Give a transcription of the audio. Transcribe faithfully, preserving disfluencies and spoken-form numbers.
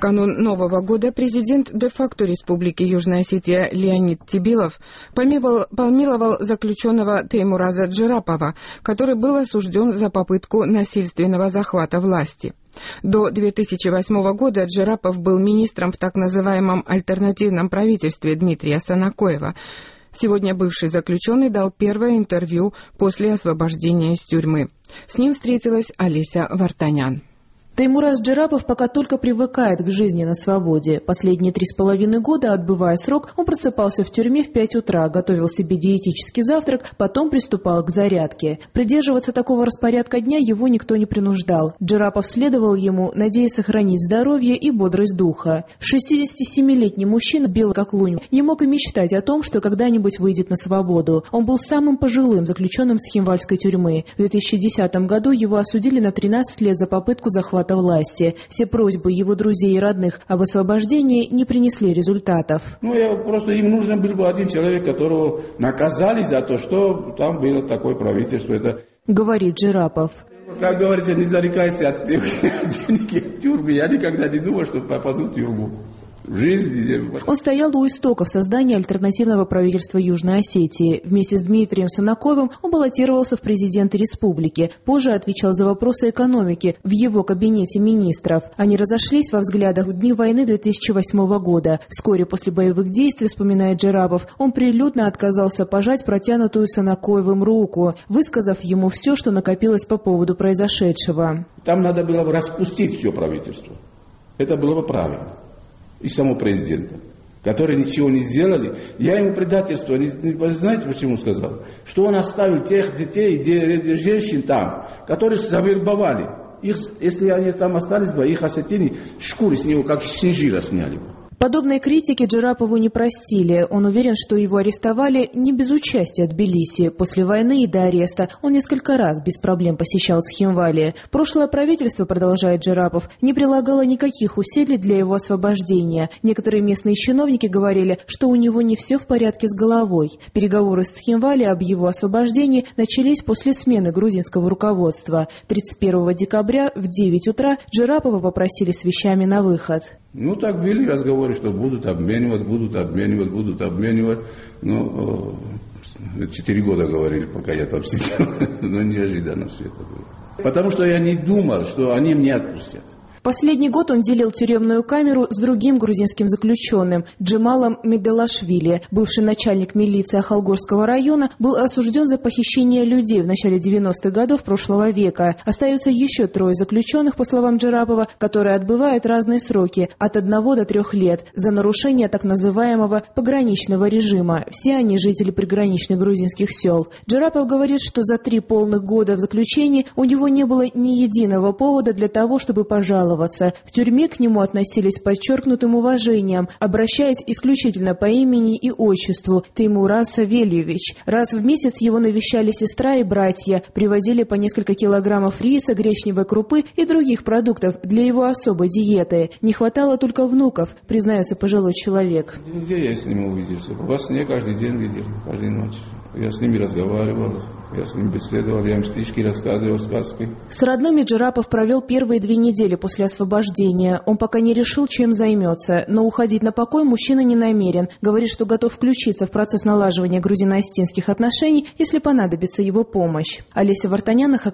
канун Нового года президент де-факто Республики Южная Осетия Леонид Тебилов помиловал, помиловал заключенного Теймураза Джерапова, который был осужден за попытку насильственного захвата власти. До две тысячи восьмого года Джерапов был министром в так называемом альтернативном правительстве Дмитрия Санакоева. Сегодня бывший заключенный дал первое интервью после освобождения из тюрьмы. С ним встретилась Олеся Вартанян. Теймураз Джерапов пока только привыкает к жизни на свободе. Последние три с половиной года, отбывая срок, он просыпался в тюрьме в пять утра, готовил себе диетический завтрак, потом приступал к зарядке. Придерживаться такого распорядка дня его никто не принуждал. Джерапов следовал ему, надеясь сохранить здоровье и бодрость духа. шестидесятисемилетний мужчина, белый как лунь, не мог и мечтать о том, что когда-нибудь выйдет на свободу. Он был самым пожилым заключенным Схимвальской тюрьмы. В две тысячи десятом году его осудили на тринадцать лет за попытку захвата власти. Все просьбы его друзей и родных об освобождении не принесли результатов. Ну, я просто им нужен был бы один человек, которого наказали за то, что там было такое правительство. Это... Говорит Джерапов. Как говорится, не зарекайся от денег в тюрьме. Я никогда не думал, что попаду в тюрьму. Жизни. Он стоял у истоков создания альтернативного правительства Южной Осетии. Вместе с Дмитрием Санакоевым он баллотировался в президенты республики. Позже отвечал за вопросы экономики в его кабинете министров. Они разошлись во взглядах в дни войны две тысячи восьмого года. Вскоре после боевых действий, вспоминает Джерапов, он прилюдно отказался пожать протянутую Санакоевым руку, высказав ему все, что накопилось по поводу произошедшего. Там надо было распустить все правительство. Это было бы правильно. И самого президента, которые ничего не сделали. Я ему предательство, не, не, знаете, почему сказал? Что он оставил тех детей, де, женщин там, которые завербовали. Их, если они там остались бы, их осетины шкуры с него, как снежира, сняли бы. Подобной критики Джерапову не простили. Он уверен, что его арестовали не без участия Тбилиси. После войны и до ареста он несколько раз без проблем посещал Схимвали. Прошлое правительство, продолжает Джерапов, не прилагало никаких усилий для его освобождения. Некоторые местные чиновники говорили, что у него не все в порядке с головой. Переговоры с Схимвали об его освобождении начались после смены грузинского руководства. тридцать первого декабря в девять утра Джерапова попросили с вещами на выход. Ну, так были разговоры, что будут обменивать, будут обменивать, будут обменивать. Ну, четыре года говорили, пока я там сидел. Но неожиданно все это было. Потому что я не думал, что они меня отпустят. Последний год он делил тюремную камеру с другим грузинским заключенным Джемалом Меделашвили. Бывший начальник милиции Ахалгорского района был осужден за похищение людей в начале девяностых годов прошлого века. Остаются еще трое заключенных, по словам Джерапова, которые отбывают разные сроки от одного до трех лет за нарушение так называемого пограничного режима. Все они жители приграничных грузинских сел. Джерапов говорит, что за три полных года в заключении у него не было ни единого повода для того, чтобы пожаловаться. В тюрьме к нему относились с подчеркнутым уважением, обращаясь исключительно по имени и отчеству Теймураз Савельевич. Раз в месяц его навещали сестра и братья, привозили по несколько килограммов риса, гречневой крупы и других продуктов для его особой диеты. Не хватало только внуков, признается пожилой человек. Где я с ним увиделся? Во сне каждый день видел, каждую ночь. Я с ними разговаривал, я с ним беседовал, я им стишки рассказывал, сказки. С родными Джерапов провел первые две недели после освобождения. Он пока не решил, чем займется, но уходить на покой мужчина не намерен. Говорит, что готов включиться в процесс налаживания грузино-осетинских отношений, если понадобится его помощь. Олеся Вартанян,